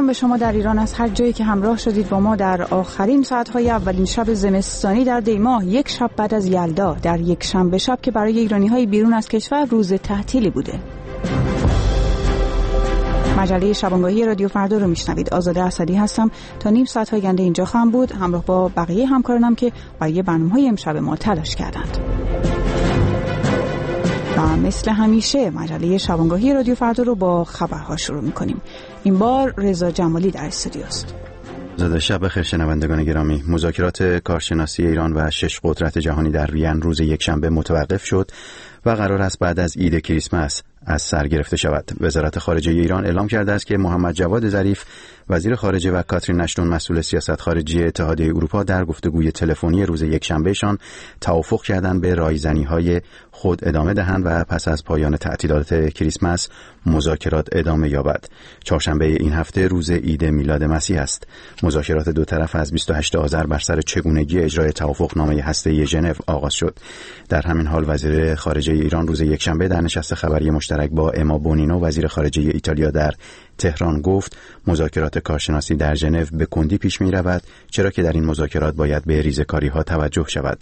به شما در ایران از هر جایی که همراه شدید با ما در آخرین ساعت‌های اولین شب زمستانی در دی‌ماه، یک شب بعد از یلدا، در یک شنبه شب که برای ایرانی‌های بیرون از کشور روز تعطیلی بوده. مجله شبانگاهی رادیو فردا رو میشنوید. آزاده اسدی هستم. تا نیم ساعت آینده اینجا خواهم بود، همراه با بقیه همکارانم که برای برنامه‌های امشب ما تلاش کردند. و مثل همیشه مجله شبانگاهی رادیو فردا رو با خبرها شروع می‌کنیم. این بار رضا جمالی در استودیوست. زاده شب بخیر شنوندگان گرامی. مذاکرات کارشناسی ایران و 6 قدرت جهانی در وین روز یکشنبه متوقف شد و قرار است بعد از عید کریسمس از سر گرفته شود. وزارت خارجه ایران اعلام کرده است که محمد جواد ظریف وزیر خارجه و کاترین اشتون مسئول سیاست خارجی اتحادیه اروپا در گفتگوی تلفنی روز یکشنبهشان توافق کردند به رایزنی‌های خود ادامه دهند و پس از پایان تعطیلات کریسمس مذاکرات ادامه یابد. چهارشنبه این هفته روز عید میلاد مسیح است. مذاکرات دو طرف از 28 آذر بر سر چگونگی اجرای توافقنامه هسته‌ای ژنو آغاز شد. در همین حال وزیر خارجه ایران روز یکشنبه در نشست خبری مشترک با اما بونینو وزیر خارجه ایتالیا در تهران گفت مذاکرات کارشناسی در ژنو به کندی پیش می رود، چرا که در این مذاکرات باید به ریزکاری ها توجه شود.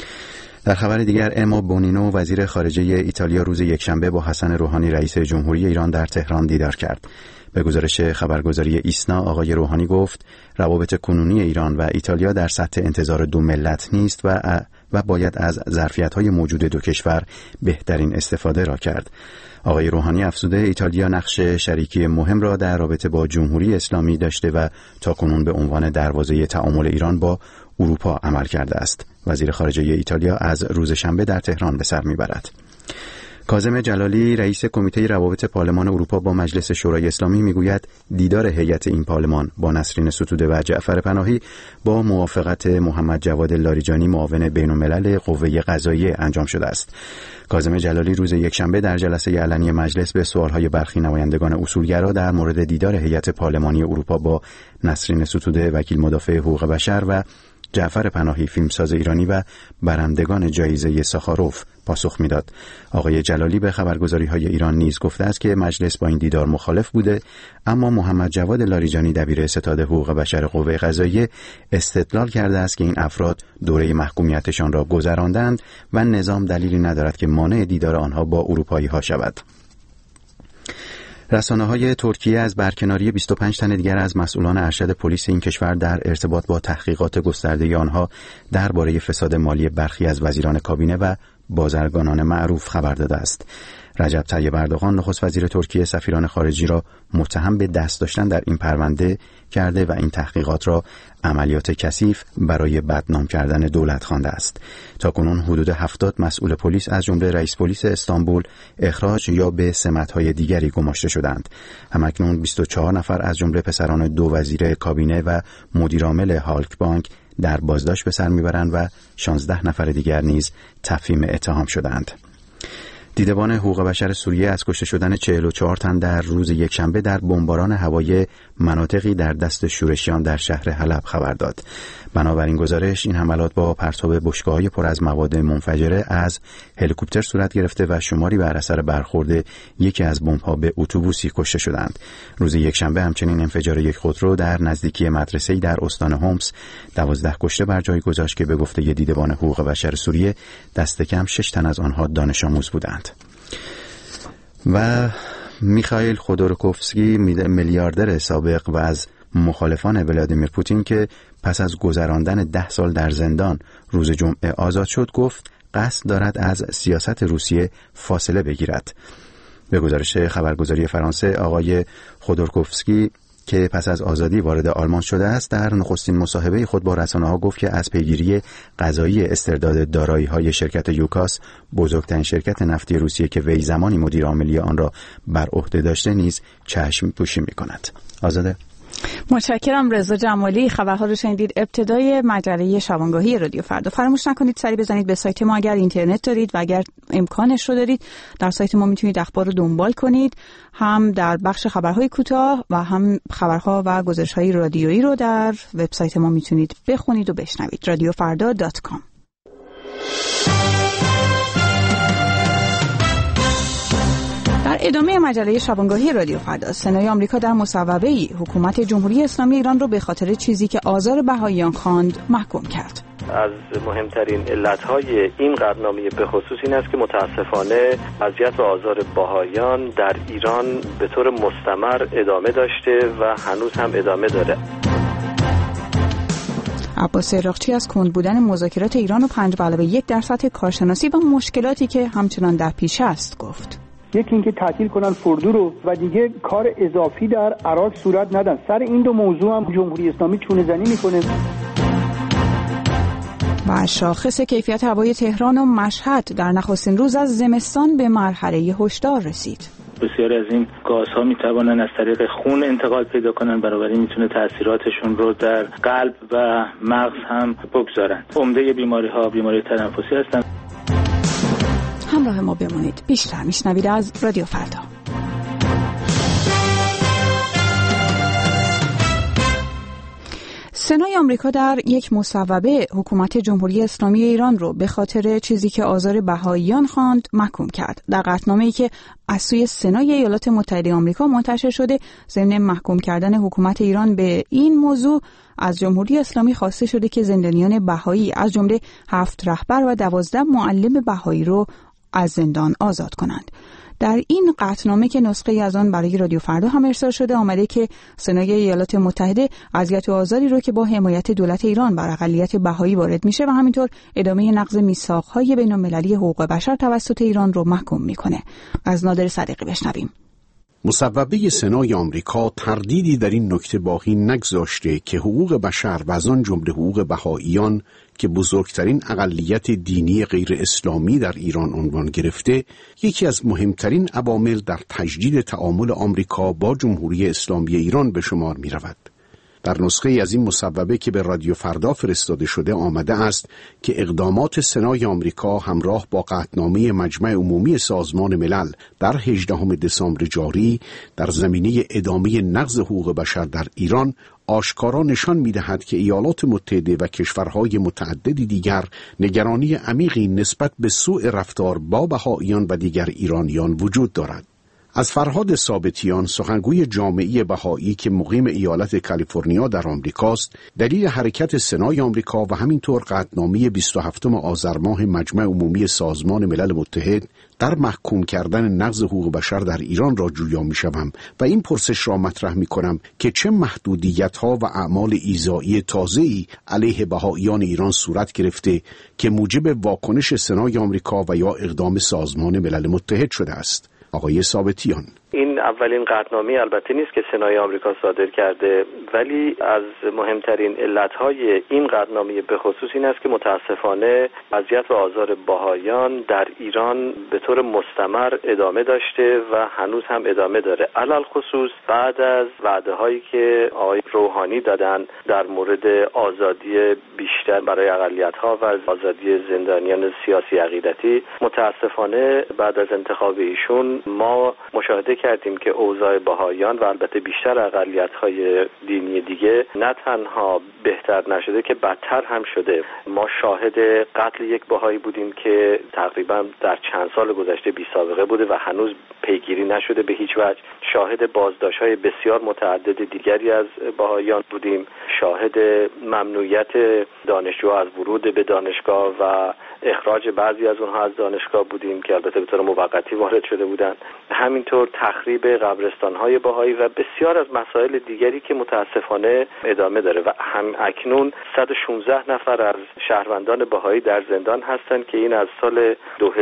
در خبر دیگر اما بونینو وزیر خارجه ایتالیا روز یکشنبه با حسن روحانی رئیس جمهوری ایران در تهران دیدار کرد. به گزارش خبرگزاری ایسنا آقای روحانی گفت روابط کنونی ایران و ایتالیا در سطح انتظار دو ملت نیست و باید از ظرفیت‌های موجود دو کشور بهترین استفاده را کرد. آقای روحانی افزوده ایتالیا نقش شریکی مهم را در رابطه با جمهوری اسلامی داشته و تاکنون به عنوان دروازه تعامل ایران با اروپا عمل کرده است. وزیر خارجه ایتالیا از روز شنبه در تهران به سر میبرد. کاظم جلالی رئیس کمیته روابط پارلمان اروپا با مجلس شورای اسلامی میگوید دیدار هیئت این پارلمان با نسرین ستوده و جعفر پناهی با موافقت محمد جواد لاریجانی معاون بین‌الملل قوه قضاییه انجام شده است. کاظم جلالی روز یکشنبه در جلسه علنی مجلس به سوالهای برخی نمایندگان اصولگرا در مورد دیدار هیئت پارلمانی اروپا با نسرین ستوده وکیل مدافع حقوق بشر و جعفر پناهی فیلمساز ایرانی و برندگان جایزه ساخاروف پاسخ میداد. آقای جلالی به خبرگزاری‌های ایران نیز گفته است که مجلس با این دیدار مخالف بوده، اما محمد جواد لاریجانی دبیر ستاد حقوق بشر قوه قضاییه استدلال کرده است که این افراد دوره محکومیتشان را گذراندند و نظام دلیلی ندارد که مانع دیدار آنها با اروپایی‌ها شود. رسانه‌های ترکیه از برکناری 25 تن دیگر از مسئولان ارشد پلیس این کشور در ارتباط با تحقیقات گسترده آنها درباره فساد مالی برخی از وزیران کابینه و بازرگانان معروف خبر داده است. رجب طیب اردوغان نخست وزیر ترکیه سفیران خارجی را متهم به دست داشتن در این پرونده کرده و این تحقیقات را عملیات کثیف برای بدنام کردن دولت خوانده است. تاکنون حدود 70 مسئول پلیس از جمله رئیس پلیس استانبول اخراج یا به سمت‌های دیگری گماشته شدند. همکنون 24 نفر از جمله پسران دو وزیر کابینه و مدیرعامل هالک بانک در بازداشت به سر میبرند و 16 نفر دیگر نیز تفهیم اتهام شدند. دیدبان حقوق بشر سوریه از کشته شدن 44 تن در روز یکشنبه در بمباران هوایی مناطقی در دست شورشیان در شهر حلب خبر داد. بنابراین گزارش این حملات با پرتاب بشکه‌های پر از مواد منفجره از هلیکوپتر صورت گرفته و شماری بر اثر برخورد یکی از بمب‌ها به اتوبوسی کشته شدند. روز یکشنبه همچنین انفجار یک خودرو در نزدیکی مدرسه‌ای در استان هومس 12 کشته بر جای گذاشت که به گفته دیدبان حقوق بشر سوریه دست کم 6 تن از آنها دانش آموز بودند. و میخائیل خودورکوفسکی میلیاردر سابق و از مخالفان ولادیمیر پوتین که پس از گذراندن 10 سال در زندان روز جمعه آزاد شد گفت قصد دارد از سیاست روسیه فاصله بگیرد. به گزارش خبرگزاری فرانسه آقای خودورکوفسکی که پس از آزادی وارد آلمان شده است در نخستین مصاحبه خود با رسانه‌ها گفت که از پیگیری قضایی استرداد دارایی‌های شرکت یوکاس بزرگترین شرکت نفتی روسیه که وی زمانی مدیر عاملی آن را بر عهده داشته نیز چشم پوشی می‌کند. آزاده. متشکرم رضا جمالی. خبرها رو شنیدید. ابتدای مجله شبانگاهی رادیو فردا. فراموش نکنید سری بزنید به سایت ما اگر اینترنت دارید و اگر امکانش رو دارید در سایت ما میتونید اخبار رو دنبال کنید، هم در بخش خبرهای کوتاه و هم خبرها و گزارش‌های رادیویی رو در وبسایت ما میتونید بخونید و بشنوید. radiofarda.com. در ادامه مجله شبانگاهی رادیو فردا. سنای آمریکا در مصوبه‌ای حکومت جمهوری اسلامی ایران را به خاطر چیزی که آزار بهائیان خواند محکوم کرد. از مهمترین علتهای این قطعنامه به خصوص این است که متاسفانه اذیت و آزار بهائیان در ایران به طور مستمر ادامه داشته و هنوز هم ادامه داره. عباس عراقچی از کند بودن مذاکرات ایران و 5+1 در سطح کارشناسی و مشکلاتی که همچنان در پیش است گفت. یکی اینکه تعطیل کنن فردو رو و دیگه کار اضافی در عراق صورت ندن. سر این دو موضوع هم جمهوری اسلامی چونه زنی میکنه. و شاخص کیفیت هوای تهران و مشهد در نخستین روز از زمستان به مرحله هشدار رسید. بسیاری از این گازها میتوانند از طریق خون انتقال پیدا کنند، بنابراین میتونه تاثیراتشون رو در قلب و مغز هم بگذارند. عمده بیماری‌ها بیماری تنفسی هستند. همراه ما بمونید. بیشتر میشنوید از رادیو فردا. سنای آمریکا در یک مصوبه حکومت جمهوری اسلامی ایران رو به خاطر چیزی که آزار بهائیان خواند محکوم کرد. در قطعنامه‌ای که از سوی سنای ایالات متحده آمریکا منتشر شده، ضمن محکوم کردن حکومت ایران به این موضوع از جمهوری اسلامی خواسته شده که زندانیان بهایی از جمله 7 رهبر و 12 معلم بهایی رو از زندان آزاد کنند. در این قطعنامه که نسخه‌ای از آن برای رادیو فردا هم ارسال شده آمده که سنای ایالات متحده اذیت و آزاری رو که با حمایت دولت ایران بر اقلیت بهایی وارد میشه و همینطور ادامه نقض میثاق‌های بین‌المللی حقوق بشر توسط ایران رو محکوم میکنه. از نادر صدیقی بشنویم. مصوبه سنای آمریکا تردیدی در این نکته باقی نگذاشته که حقوق بشر و از آن جمله حقوق بهائیان که بزرگترین اقلیت دینی غیر اسلامی در ایران عنوان گرفته، یکی از مهمترین عوامل در تجدید تعامل آمریکا با جمهوری اسلامی ایران به شمار می رود. در نسخه از این مصوبه که به رادیو فردا فرستاده شده آمده است که اقدامات سنای آمریکا همراه با قطعنامه مجمع عمومی سازمان ملل در 18 دسامبر جاری در زمینه ادامه نقض حقوق بشر در ایران آشکارا نشان می‌دهد که ایالات متحده و کشورهای متعددی دیگر نگرانی عمیقی نسبت به سوء رفتار با بهائیان و دیگر ایرانیان وجود دارد. از فرهاد ثابتیان، سخنگوی جامعه بهایی که مقیم ایالت کالیفرنیا در آمریکاست، دلیل حرکت سنای آمریکا و همینطور قطعنامه 27 آذر ماه مجمع عمومی سازمان ملل متحد در محکوم کردن نقض حقوق بشر در ایران را جویا می‌شوم و این پرسش را مطرح می‌کنم که چه محدودیت‌ها و اعمال ایذایی تازه‌ای علیه بهائیان ایران صورت گرفته که موجب واکنش سنای آمریکا و یا اقدام سازمان ملل متحد شده است. آقای ثابتیان: این اولین قطعنامه البته نیست که سنای آمریکا صادر کرده، ولی از مهمترین علتهای این قطعنامه به خصوص این است که متاسفانه اذیت و آزار بهائیان در ایران به طور مستمر ادامه داشته و هنوز هم ادامه داره. علل خصوص بعد از وعده‌هایی که آقای روحانی دادن در مورد آزادی بیشتر برای اقلیت‌ها و آزادی زندانیان سیاسی عقیدتی، متاسفانه بعد از انتخاب ایشون ما مشاهده کردیم که اوضاع بهائیان و البته بیشتر اقلیت‌های دینی دیگه نه تنها بهتر نشده که بدتر هم شده. ما شاهد قتل یک بهایی بودیم که تقریبا در چند سال گذشته بی سابقه بوده و هنوز پیگیری نشده به هیچ وجه. شاهد بازداشت‌های بسیار متعدد دیگری از بهائیان بودیم. شاهد ممنوعیت دانشجوها از ورود به دانشگاه و اخراج بعضی از اونها از دانشگاه بودیم که البته به طور موقتی وارد شده بودند. همینطور تخریب قبرستان‌های بهایی و بسیار از مسائل دیگری که متاسفانه ادامه داره و هم اکنون 116 نفر از شهروندان بهایی در زندان هستند که این از سال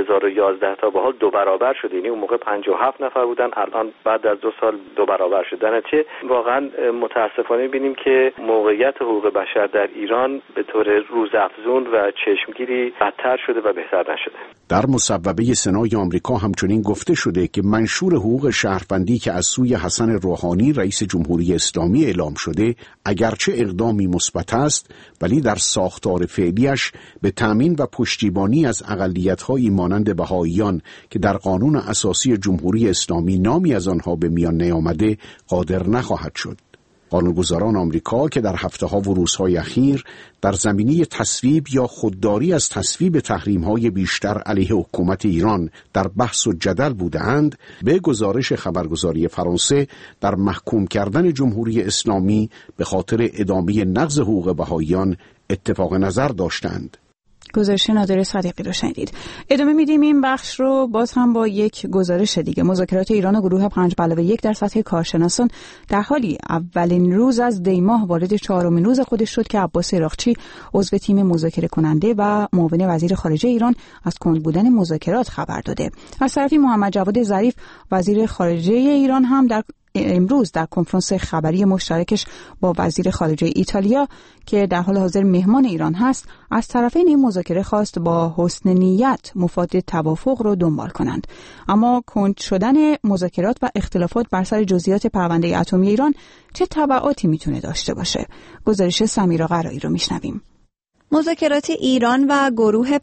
2011 تا به حال 2 برابر شده. یعنی اون موقع 57 نفر بودن، الان بعد از 2 سال 2 برابر شده. نتیجه واقعا متاسفانه می‌بینیم که موقعیت حقوق بشر در ایران به طور روزافزون و چشمگیری بدتر شده و بهتر نشده. در مصوبه سنای آمریکا همچنین گفته شده که منشور حقوق شهروندی که از سوی حسن روحانی رئیس جمهوری اسلامی اعلام شده اگرچه اقدامی مثبت است، ولی در ساختار فعلیش به تأمین و پشتیبانی از اقلیت‌هایی مانند بهائیان که در قانون اساسی جمهوری اسلامی نامی از آنها به میان نیامده قادر نخواهد شد. قانونگذاران آمریکا که در هفته‌ها و روزهای اخیر در زمینه تصویب یا خودداری از تصویب تحریم‌های بیشتر علیه حکومت ایران در بحث و جدل بودند، به گزارش خبرگزاری فرانسه در محکوم کردن جمهوری اسلامی به خاطر ادامه نقض حقوق بهائیان اتفاق نظر داشتند. گزارش نادر صادقی رو شنیدید. ادامه میدیم این بخش رو باز هم با یک گزارش دیگه. مذاکرات ایران و گروه 5+1 در سطح کارشناسان در حالی اولین روز از دی ماه وارد 4مین روز خودش شد که عباس عراقچی عضو تیم مذاکره کننده و معاون وزیر خارجه ایران از کند بودن مذاکرات خبر داده. از طرفی محمد جواد ظریف وزیر خارجه ایران هم در امروز در کنفرانس خبری مشترکش با وزیر خارجه ایتالیا که در حال حاضر مهمان ایران هست، از طرفین این مذاکره خواست با حسن نیت مفاد توافق رو دنبال کنند. اما کند شدن مذاکرات و اختلافات بر سر جزئیات پرونده اتمی ایران چه تبعاتی میتونه داشته باشه؟ گزارش سمیرا قرایی رو میشنویم. مذاکرات ایران و گروه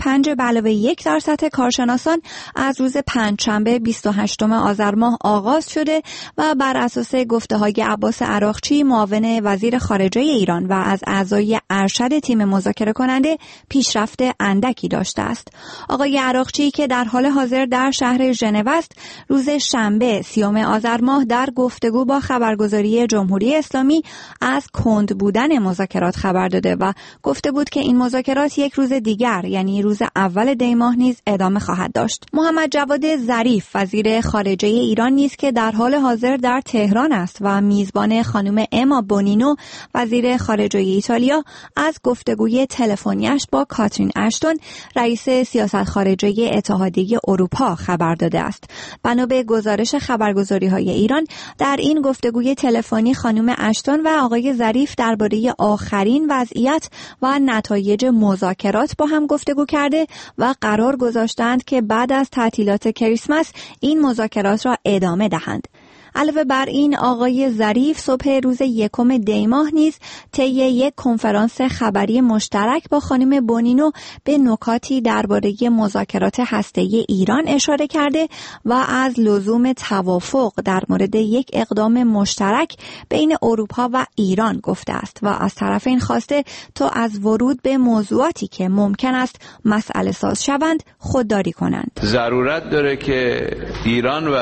5+1 در سطح کارشناسان از روز پنجشنبه 28 آذر ماه آغاز شده و بر اساس گفته‌های عباس عراقچی معاون وزیر خارجه ایران و از اعضای ارشد تیم مذاکره کننده پیشرفت اندکی داشته است. آقای عراقچی که در حال حاضر در شهر ژنو است، روز شنبه 30 آذر ماه در گفتگو با خبرگزاری جمهوری اسلامی از کند بودن مذاکرات خبر داده و گفته بود که این مذاکرات یک روز دیگر یعنی روز اول دی ماه نیز ادامه خواهد داشت. محمد جواد ظریف وزیر خارجه ایران نیز که در حال حاضر در تهران است و میزبان خانم اما بونینو وزیر خارجه ایتالیا از گفتگوی تلفنیش با کاترین اشتون رئیس سیاست خارجه اتحادیه اروپا خبر داده است. بنا به گزارش خبرگزاری‌های ایران در این گفتگوی تلفنی خانم اشتون و آقای ظریف درباره آخرین وضعیت و نتایج مذاکرات با هم گفتگو کرده و قرار گذاشتند که بعد از تعطیلات کریسمس این مذاکرات را ادامه دهند. علاوه بر این آقای ظریف صبح روز 1 دی ماه نیز طی یک کنفرانس خبری مشترک با خانم بونینو به نکاتی درباره مذاکرات هسته‌ای ایران اشاره کرده و از لزوم توافق در مورد یک اقدام مشترک بین اروپا و ایران گفته است و از طرفین خواسته تا از ورود به موضوعاتی که ممکن است مسئله ساز شوند خودداری کنند. ضرورت داره که ایران و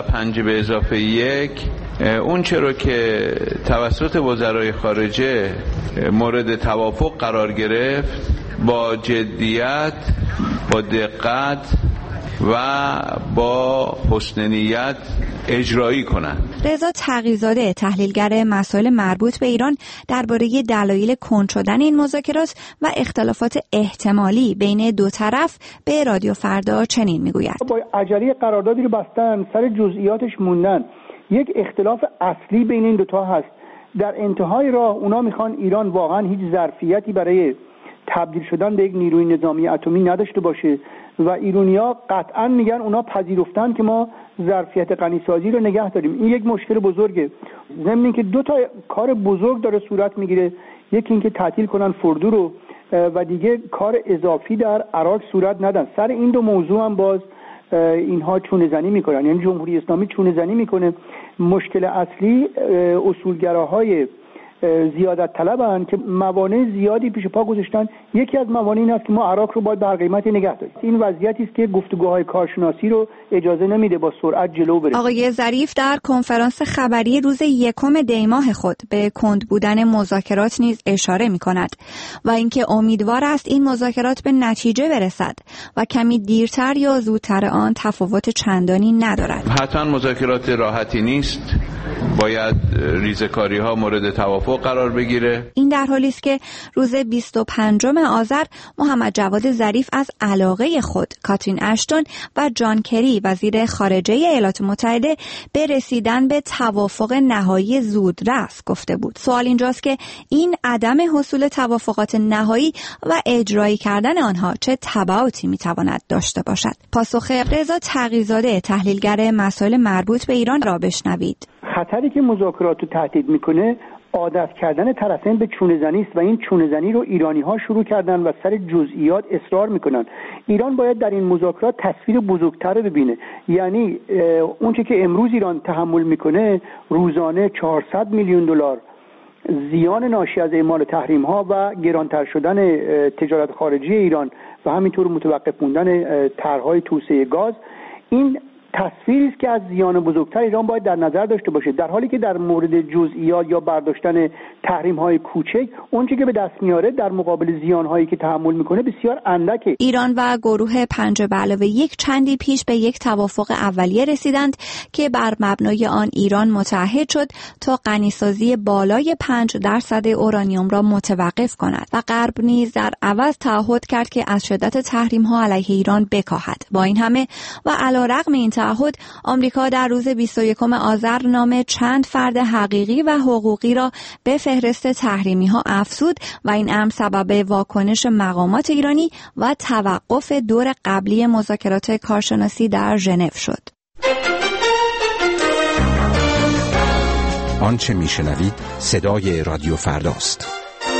5+1 اون چرا که توسط وزرای خارجه مورد توافق قرار گرفت با جدیت، با دقت و با حسن نیت اجرایی کنند. رضا تقی‌زاده تحلیلگر مسائل مربوط به ایران درباره دلایل کند شدن این مذاکرات و اختلافات احتمالی بین دو طرف به رادیو فردا چنین میگوید: با عجله قراردادی رو بستن، سر جزئیاتش موندن. یک اختلاف اصلی بین این دوتا هست. در انتهای راه اونا میخوان ایران واقعا هیچ ظرفیتی برای تبدیل شدن به یک نیروی نظامی اتمی نداشته باشه و ایرانی‌ها قطعا میگن اونا پذیرفتن که ما ظرفیت غنیسازی رو نگه داریم. این یک مشکل بزرگه. ضمن اینکه دو تا کار بزرگ داره صورت میگیره. یکی اینکه تعطیل کنن فردو رو و دیگه کار اضافی در عراق صورت ندن. سر این دو موضوع هم باز اینها چونه زنی میکنن، یعنی جمهوری اسلامی چونه زنی میکنه. مشکل اصلی اصولگراهای زیادت طلبن که موانع زیادی پیش پا گذاشتن. یکی از موانع این است که ما عراق رو باید به هر قیمتی نگه داریم. این وضعیتی است که گفتگوهای کارشناسی رو اجازه نمیده با سرعت جلو بره. آقای ظریف در کنفرانس خبری روز 1 دی ماه خود به کند بودن مذاکرات نیز اشاره می‌کند و اینکه امیدوار است این مذاکرات به نتیجه برسد و کمی دیرتر یا زودتر آن تفاوت چندانی ندارد. حتما مذاکرات راحتی نیست. باید ریزکاری‌ها مورد توافق قرار بگیره. این در حالی است که روز 25 آذر محمد جواد ظریف از علاقه خود کاترین اشتون و جان کری وزیر خارجه ایالات متحده به رسیدن به توافق نهایی زودرس گفته بود. سوال اینجاست که این عدم حصول توافقات نهایی و اجرایی کردن آنها چه تبعاتی میتواند داشته باشد؟ پاسخ رضا تقی‌زاده تحلیلگر مسائل مربوط به ایران را بشنوید. خطری که مذاکرات رو تهدید میکنه عادت کردن طرفین به چونه زنی است و این چونه زنی رو ایرانی ها شروع کردن و سر جزئیات اصرار میکنن. ایران باید در این مذاکرات تصویر بزرگتر ببینه. یعنی اون چه که امروز ایران تحمل میکنه روزانه 400 میلیون دلار زیان ناشی از اعمال تحریم ها و گرانتر شدن تجارت خارجی ایران و همینطور متوقف موندن طرح‌های توسعه گاز، این تصویری است که از زیان بزرگتر ایران باید در نظر داشته باشه، در حالی که در مورد جزئیات یا برداشتن تحریم‌های کوچک اونچه که به دست میاره در مقابل زیان‌هایی که تحمل میکنه بسیار اندکه. ایران و گروه 5+1 چندی پیش به یک توافق اولیه رسیدند که بر مبنای آن ایران متعهد شد تا غنیسازی بالای 5% اورانیوم را متوقف کند و غرب نیز در عوض تعهد کرد که از شدت تحریم‌ها علیه ایران بکاهد. با این همه و علیرغم این تعهد، آمریکا در روز 21 آذر نام چند فرد حقیقی و حقوقی را به فهرست تحریمی‌ها افزود و این امر سبب واکنش مقامات ایرانی و توقف دور قبلی مذاکرات کارشناسی در ژنو شد. آنچه میشنوید صدای رادیو فرداست.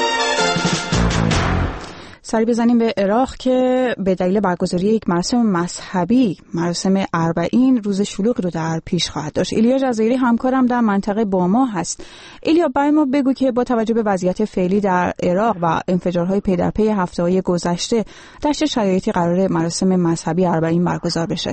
سری بزنیم به عراق که به دلیل برگزاری یک مراسم مذهبی، مراسم اربعین، روز شلوغی رو در پیش خواهد داشت. ایلیا جزایری همکارم در منطقه با ما هست. ایلیا، برای ما بگو که با توجه به وضعیت فعلی در عراق و انفجارهای پی در پی هفته‌های گذشته، در چه شرایطی قرار مراسم مذهبی اربعین برگزار بشه؟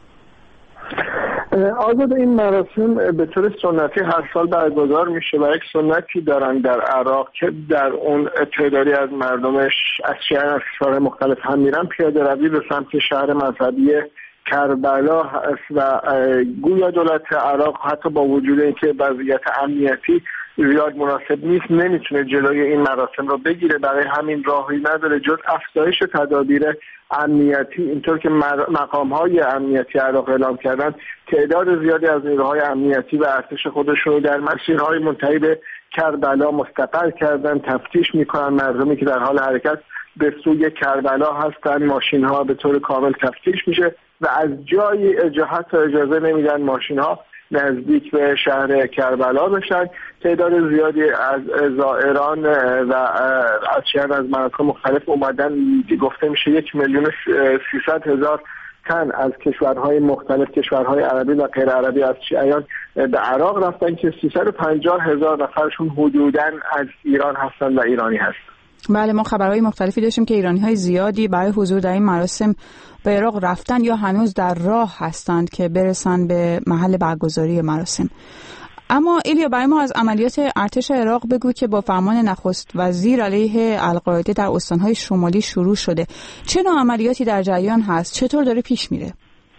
آزاد، این مراسم به طور سنتی هر سال برگزار میشه و یک سنتی دارن در عراق که در اون تعدادی از مردمش از شهرهای مختلف هم میرن پیاده روی به سمت شهر مذهبی کربلا هست و گویا دولت عراق حتی با وجود اینکه وضعیت امنیتی زیاد مناسب نیست نمیتونه جلوی این مراسم رو بگیره، برای همین راهی نداره جز افزایش تدابیر امنیتی. اینطور که مقام‌های امنیتی عراق اعلام کردن تعداد زیادی از نیروهای امنیتی و ارتش خودشون رو در مسیرهای منتهی به کربلا مستقر کردن، تفتیش میکنن. مردمی که در حال حرکت به سوی کربلا هستن، ماشین‌ها به طور کامل تفتیش میشه و از جایی حتی اجازه نمیدن ماشین‌ها نزدیک به شهر کربلا بشن. تعداد زیادی از زائران و از شهر از مناطق مختلف اومدن، گفته میشه 1,300,000 تن از کشورهای مختلف، کشورهای عربی و غیر عربی از شیعیان به عراق رفتن که 350,000 نفرشون حدوداً از ایران هستن و ایرانی هستن. بله، ما خبرهای مختلفی داشتیم که ایرانی‌های زیادی برای حضور در این مراسم به عراق رفتن یا هنوز در راه هستند که برسن به محل برگزاری مراسم. اما ایلیا، برای ما از عملیات ارتش عراق بگو که با فرمان نخست وزیر علیه القاعده در استان‌های شمالی شروع شده. چه نوع عملیاتی در جریان هست؟ چطور داره پیش میره؟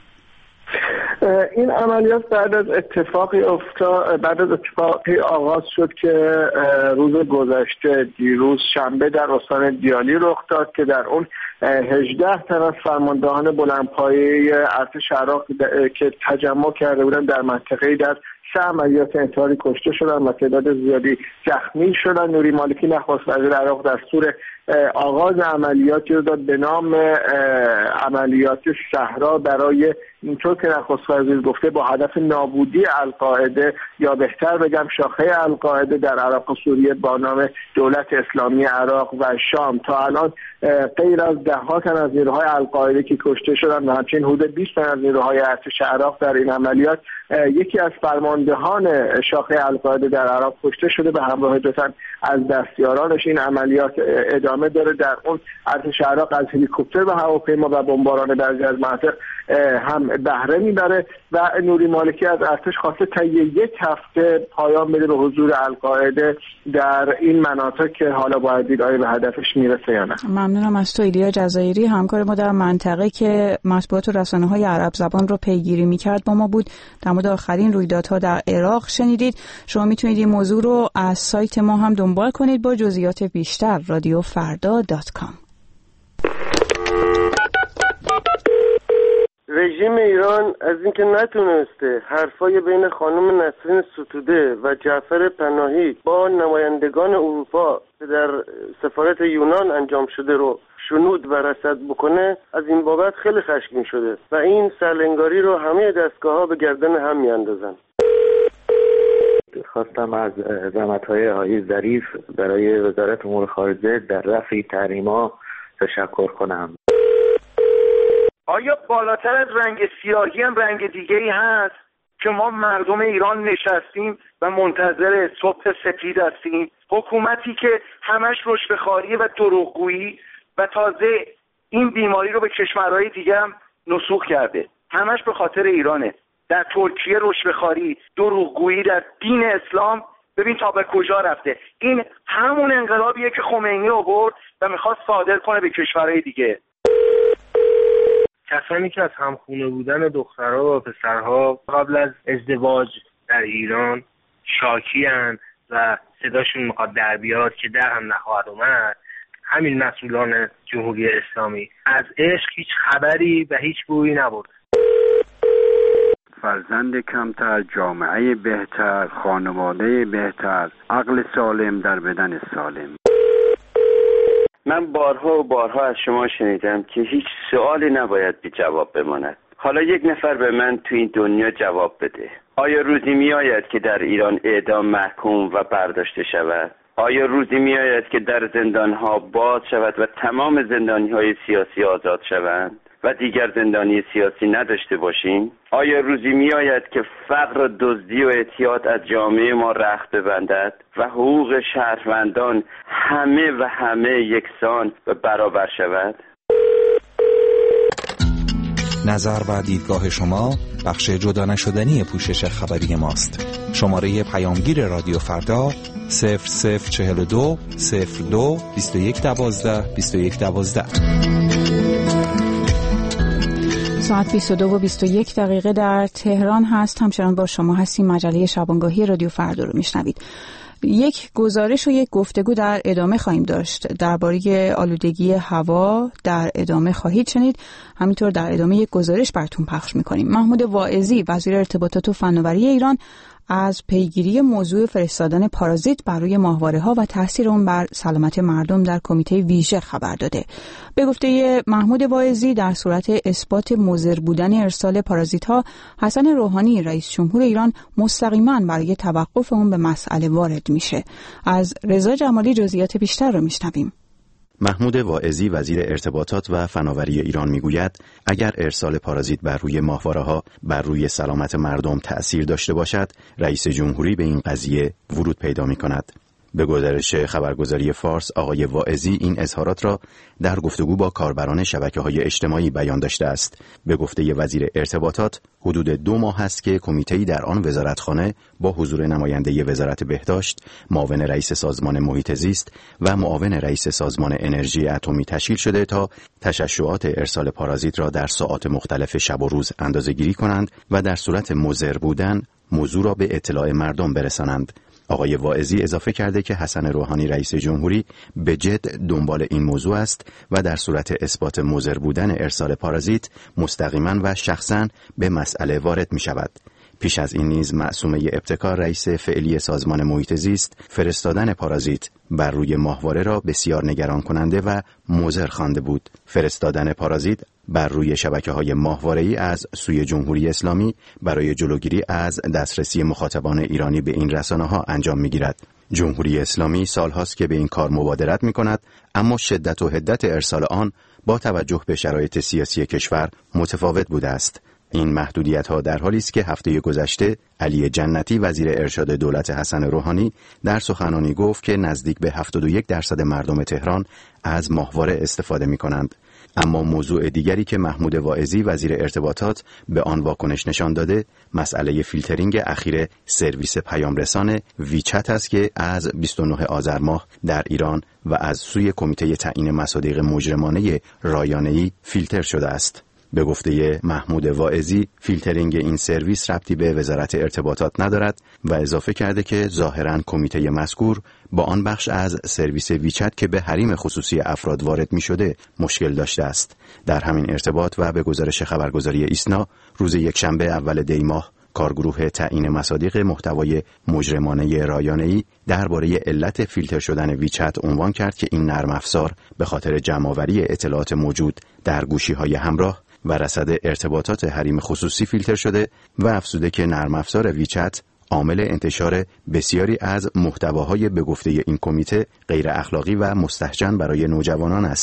این عملیات بعد از اتفاقی آغاز شد که روز گذشته دیروز شنبه در استان دیالی رخ داد که در اون 18 تن از فرماندهان بلندپایه ارتش عراق که تجمع کرده بودن در منطقه‌ای در 3 عملیات انتحاری کشته شدن و تعداد زیادی زخمی شدن. نوری مالکی نخست وزیر عراق دستور آغاز عملیاتی رو داد به نام عملیات صحرا، برای اینطور که نخست وزیر گفته با هدف نابودی القاعده یا بهتر بگم شاخه القاعده در عراق و سوریه با نام دولت اسلامی عراق و شام. تا الان غیر از 10 تن از نیروهای القاعده که کشته شدن و همچنین حدود 20 تن از نیروهای ارتش عراق در این عملیات، یکی از فرماندهان شاخه القاعده در عراق کشته شده به همراه 2 تن از دستیارانش. این عملیات ادامه داره. در اون ارتش عراق از هلیکوپتر و هواپیما و بمباران بعضی از مناطق هم بهره میبره و نوری مالکی از ارتش خواسته تا 1 هفته پایان بده به حضور القاعده در این مناطق که حالا باید دید آیا به هدفش میرسه یا نه. ممنونم از تو ایلیا جزایری، همکار ما در منطقه که مطبوعات و رسانه‌های عرب زبان رو پیگیری میکرد با ما بود. در مورد آخرین رویدادها در عراق شنیدید. شما میتونید این موضوع رو از سایت ما هم دنبال کنید با جزئیات بیشتر radiofarda.com. رژیم ایران از اینکه نتونسته حرفای بین خانم نسرین ستوده و جعفر پناهی با نمایندگان اروپا که در سفارت یونان انجام شده رو شنود و رصد بکنه، از این بابت خیلی خشمگین شده و این سرلنگاری رو همه دستگاه‌ها به گردن هم میاندازن. خواستم از زحمت‌های آقای ظریف برای وزارت امور خارجه در رفع تحریم‌ها تشکر کنم. آیا بالاتر از رنگ سیاهی هم رنگ دیگه‌ای هست؟ که ما مردم ایران نشستیم و منتظر صبح سپید هستیم. حکومتی که همش رشوه‌خواری و دروغگویی و تازه این بیماری رو به کشورهای دیگه هم نسوخ کرده. همش به خاطر ایرانه. در ترکیه رشوه‌خواری، دروغگویی در دین اسلام، ببین تا به کجا رفته. این همون انقلابیه که خمینی آورد و میخواست صادر کنه به کشورهای دیگه. کسانی که از همخونه بودن دخترها و پسرها قبل از ازدواج در ایران شاکی‌اند و صداشون میخواد در بیاد که در هم نخواهد اومد، همین مسئولان جمهوری اسلامی از عشق هیچ خبری و هیچ بویی نبرد. فرزند کمتر، جامعه بهتر، خانواده بهتر، عقل سالم در بدن سالم. من بارها و بارها از شما شنیدم که هیچ سوالی نباید بی جواب بماند. حالا یک نفر به من تو این دنیا جواب بده. آیا روزی می آید که در ایران اعدام محکوم و برداشته شود؟ آیا روزی می آید که در زندانها باز شود و تمام زندانی‌های سیاسی آزاد شوند و دیگر زندانی سیاسی نداشته باشیم؟ آیا روزی می آید که فقر و دزدی و اعتیاد از جامعه ما رخت ببندد و حقوق شهروندان همه یکسان و برابر شود؟ نظر و دیدگاه شما بخش جدا نشدنی پوشش خبری ماست. شماره پیامگیر رادیو فردا 0042 02 2112 2112. ساعت 22 و 21 دقیقه در تهران هست. همچنان با شما هستیم. مجله شبانگاهی رادیو فردا رو میشنوید. یک گزارش و یک گفتگو در ادامه خواهیم داشت درباره آلودگی هوا. در ادامه خواهید شنید. همینطور در ادامه یک گزارش براتون پخش میکنیم. محمود واعظی وزیر ارتباطات و فناوری ایران از پیگیری موضوع فرستادن پارازیت بر روی ماهواره‌ها و تاثیر اون بر سلامت مردم در کمیته ویژه خبر داده. به گفته محمود واعظی در صورت اثبات مضر بودن ارسال پارازیت‌ها، حسن روحانی رئیس جمهور ایران مستقیما برای توقف اون به مسئله وارد میشه. از رضا جمالی جزئیات بیشتر رو میشنویم. محمود واعظی وزیر ارتباطات و فناوری ایران میگوید اگر ارسال پارازیت بر روی ماهواره‌ها بر روی سلامت مردم تأثیر داشته باشد، رئیس جمهوری به این قضیه ورود پیدا می‌کند. به گزارش خبرگزاری فارس، آقای واعظی این اظهارات را در گفتگو با کاربران شبکه‌های اجتماعی بیان داشته است. به گفته وزیر ارتباطات، حدود 2 ماه است که کمیته‌ای در آن وزارتخانه با حضور نماینده وزارت بهداشت، معاون رئیس سازمان محیط زیست و معاون رئیس سازمان انرژی اتمی تشکیل شده تا تشعشعات ارسال پارازیت را در ساعات مختلف شب و روز اندازه‌گیری کنند و در صورت مضر بودن موضوع را به اطلاع مردم برسانند. آقای واعظی اضافه کرده که حسن روحانی رئیس جمهوری به جد دنبال این موضوع است و در صورت اثبات مضر بودن ارسال پارازیت مستقیما و شخصا به مسئله وارد می شود. پیش از این نیز معصومه ابتکار رئیس فعلی سازمان محیط زیست فرستادن پارازیت بر روی ماهواره را بسیار نگران کننده و مضر خوانده بود. فرستادن پارازیت بر روی شبکه‌های ماهواره‌ای از سوی جمهوری اسلامی برای جلوگیری از دسترسی مخاطبان ایرانی به این رسانه‌ها انجام می‌گیرد. جمهوری اسلامی سال‌هاست که به این کار مبادرت می‌کند، اما شدت و حدت ارسال آن با توجه به شرایط سیاسی کشور متفاوت بوده است. این محدودیت‌ها در حالی است که هفته گذشته علی جنتی وزیر ارشاد دولت حسن روحانی در سخنرانی گفت که نزدیک به 71% مردم تهران از ماهواره استفاده می‌کنند. اما موضوع دیگری که محمود واعظی وزیر ارتباطات به آن واکنش نشان داده، مسئله فیلترینگ اخیر سرویس پیام رسان ویچت است که از 29 آذر ماه در ایران و از سوی کمیته تعیین مصادیق مجرمانه رایانه‌ای فیلتر شده است. به گفته محمود واعظی، فیلترینگ این سرویس ربطی به وزارت ارتباطات ندارد و اضافه کرده که ظاهراً کمیته مذکور با آن بخش از سرویس ویچت که به حریم خصوصی افراد وارد می شده مشکل داشته است. در همین ارتباط و به گزارش خبرگزاری ایسنا، روز یکشنبه اول دی ماه کارگروه تعیین مصادیق محتوای مجرمانه رایانه‌ای درباره علت فیلتر شدن ویچت عنوان کرد که این نرم افزار به خاطر جمع‌آوری اطلاعات موجود در گوشی‌های همراه و رصد ارتباطات حریم خصوصی فیلتر شده و افزوده که نرم افزار ویچت عامل انتشار بسیاری از محتواهای به گفته این کمیته غیر اخلاقی و مستهجن برای نوجوانان است.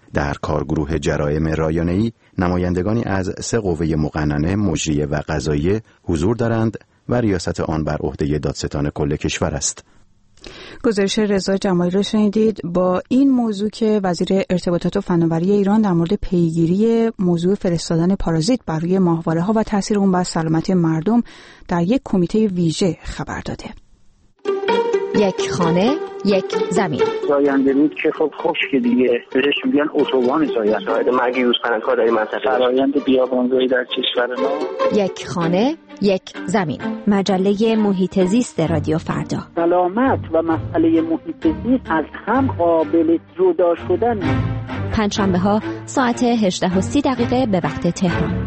در کارگروه جرایم رایانه‌ای نمایندگانی از 3 قوه مقننه، مجریه و قضاییه حضور دارند و ریاست آن بر عهده دادستان کل کشور است. گزارش رضا جمالی رو شنیدید. با این موضوع که وزیر ارتباطات و فناوری ایران در مورد پیگیری موضوع فرستادن پارازیت بر روی ماهواره‌ها و تاثیر اون بر سلامتی مردم در یک کمیته ویژه خبر داده. یک خانه، یک زمین. زاینده رود که خب خشک دیگه، بهش میگن اتوبان زاینده. شاهد مرگ یوزپلنگ‌های منطقه. فرآیند بیابانزایی در کشور ما. یک خانه، یک زمین. مجله محیط زیست رادیو فردا. سلامت و مسئله محیط زیست از هم قابل جدا شدن نیست. پنجشنبه‌ها ساعت 18:30 به وقت تهران.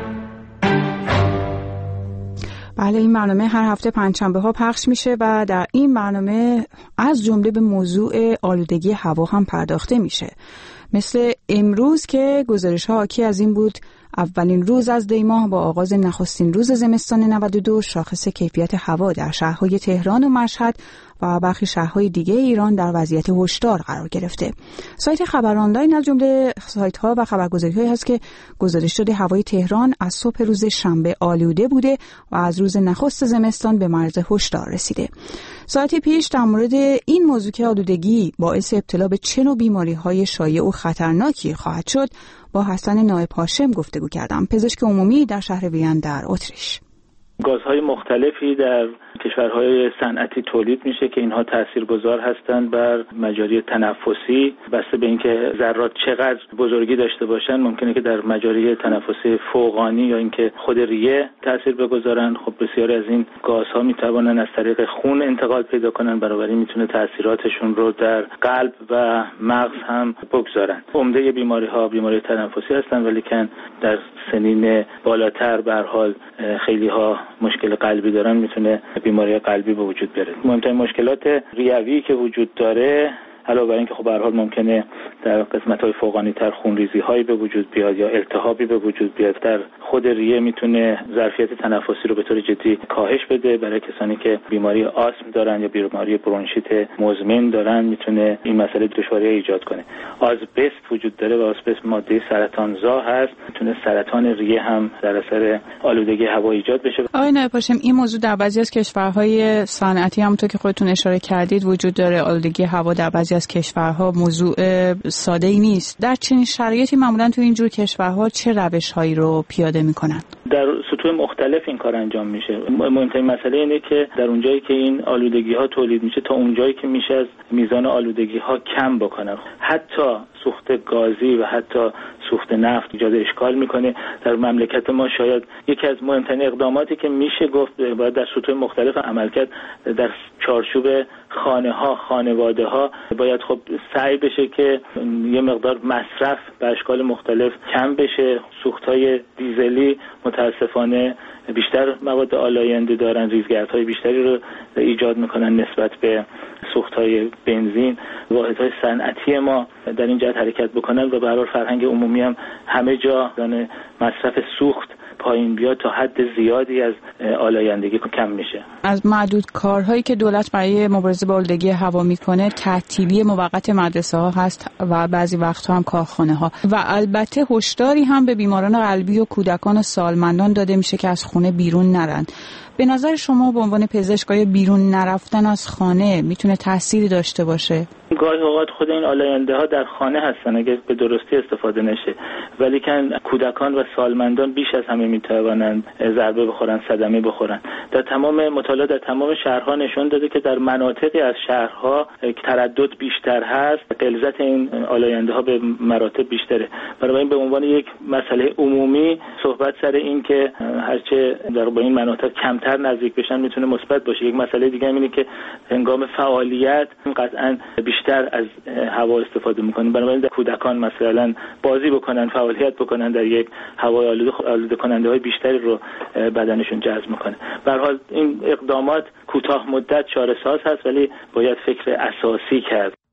بله، این برنامه هر هفته پنجشنبه‌ها پخش میشه و در این برنامه از جمله به موضوع آلودگی هوا هم پرداخته میشه. مثل امروز که گزارش‌ها حاکی از این بود اولین روز از دی ماه با آغاز نخستین روز زمستان 92 شاخص کیفیت هوا در شهرهای تهران و مشهد و برخی شهرهای دیگه ایران در وضعیت هشدار قرار گرفته. سایت خبر آنلاین از جمله سایت‌ها و خبرگزاری‌هایی هست که گزارش داده هوای تهران از صبح روز شنبه آلوده بوده و از روز نخست زمستان به مرز هشدار رسیده. ساعتی پیش در مورد این موضوع که آلودگی باعث ابتلا به چه نوع بیماری‌های شایع و خطرناکی خواهد شد با حسن نایب هاشم گفتگو کردم، پزشک عمومی در شهر وین در اتریش. گازهای مختلفی در کشورهای صنعتی تولید میشه که اینها تاثیرگذار هستند بر مجاری تنفسی. بسته به اینکه ذرات چقدر بزرگی داشته باشن ممکنه که در مجاری تنفسی فوقانی یا اینکه خود ریه تاثیر بگذارن. خب بسیاری از این گازها میتوانن از طریق خون انتقال پیدا کنن، بنابراین میتونه تاثیراتشون رو در قلب و مغز هم بگذارن. عمده بیماری تنفسی هستن، ولی که در سنین بالاتر به هر حال خیلی ها مشکل قلبی دارن، میتونه بیماری قلبی به وجود بیاره. مهمترین مشکلات ریوی که وجود داره علاوه بر اینکه خب به هر حال ممکنه در قسمت‌های فوقانی‌تر خونریزی‌هایی به وجود بیاد یا التهابی به وجود بیاد، در خود ریه میتونه ظرفیت تنفسی رو به طور جدی کاهش بده. برای کسانی که بیماری آسم دارن یا بیماری برونشیت مزمن دارن میتونه این مسئله دشواری ایجاد کنه. آسبست وجود داره و آسبست ماده سرطانزا هست، میتونه سرطان ریه هم در اثر آلودگی هوا ایجاد بشه. آقای نایب هاشم، این موضوع در بعضی از کشورهای صنعتی همونطور که خودتون اشاره کردید وجود داره. آلودگی هوا در بعضی از کشورها موضوع ساده‌ای نیست. در چنین شرایطی معمولاً تو اینجور کشورها چه روش‌هایی رو پیاده می‌کنن؟ در سطوح مختلف این کار انجام میشه. مهمترین مسئله اینه که در اونجایی که این آلودگی‌ها تولید میشه تا اونجایی که میشه از میزان آلودگی‌ها کم بکنن. حتی سوخت گازی و حتی سوخت نفت ایجاد اشکال میکنه. در مملکت ما شاید یکی از مهمترین اقداماتی که میشه گفت باید در سطوح مختلف عمل کرد، در چارچوب خانه‌ها، خانواده‌ها باید خب سعی بشه که یه مقدار مصرف به اشکال مختلف کم بشه. سوخت‌های دیزلی متاسفانه بیشتر مواد آلاینده دارن، ریزگردهای بیشتری رو ایجاد میکنن نسبت به سوخت‌های بنزین. واحدهای صنعتی ما در این جهت حرکت بکنن و به هر حال فرهنگ عمومی هم همه جا مصرف سوخت پایین بیاد تا حد زیادی از آلایندگی کم میشه. از معدود کارهایی که دولت برای مبارزه با آلودگی هوا میکنه تعطیلی موقت مدرسه ها هست و بعضی وقتها هم کارخانه ها و البته هشداری هم به بیماران قلبی و کودکان و سالمندان داده میشه که از خونه بیرون نرن. به نظر شما به عنوان پزشک آیا بیرون نرفتن از خانه میتونه تأثیری داشته باشه؟ گاهی اوقات خود این آلاینده ها در خانه هستن اگه به درستی استفاده نشه، ولی که کودکان و سالمندان بیش از همه میتوانند ضربه بخورن، صدمه بخورن. در تمام مطالعات در تمام شهرها نشون داده که در مناطقی از شهرها تردد بیشتر هست، غلظت این آلاینده ها به مراتب بیشتره. بنابراین به عنوان یک مسئله عمومی صحبت سر این که هرچه در با این مناطق کمتر نزدیک بشن میتونه مثبت باشه. یک مسئله دیگه اینه که هنگام فعالیت قطعاً بیشتر از هوا استفاده میکنن. بنابراین در کودکان مثلا بازی بکنن، فعالیت بکنن در یک هوای آلوده کننده های بیشتری رو بدنشون جذب میکنه. به هر حال این اقدامات کوتاه مدت چاره ساز هست، ولی باید فکر اساسی کرد.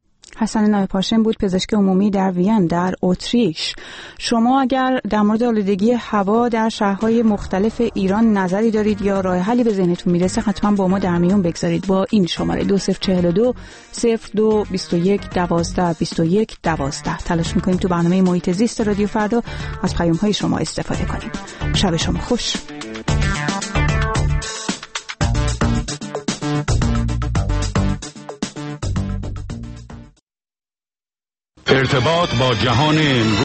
حسن نایپاشم بود، پزشک عمومی در وین در اتریش. شما اگر در مورد آلودگی هوا در شهرهای مختلف ایران نظری دارید یا راه حلی به ذهنتون میرسه، حتما با ما در میون بگذارید با این شماره 2042 02 21 12 21 12. تلاش میکنیم تو برنامه محیط زیست رادیو فردا از پیام‌های شما استفاده کنیم. شب شما خوش. ارتباط با جهان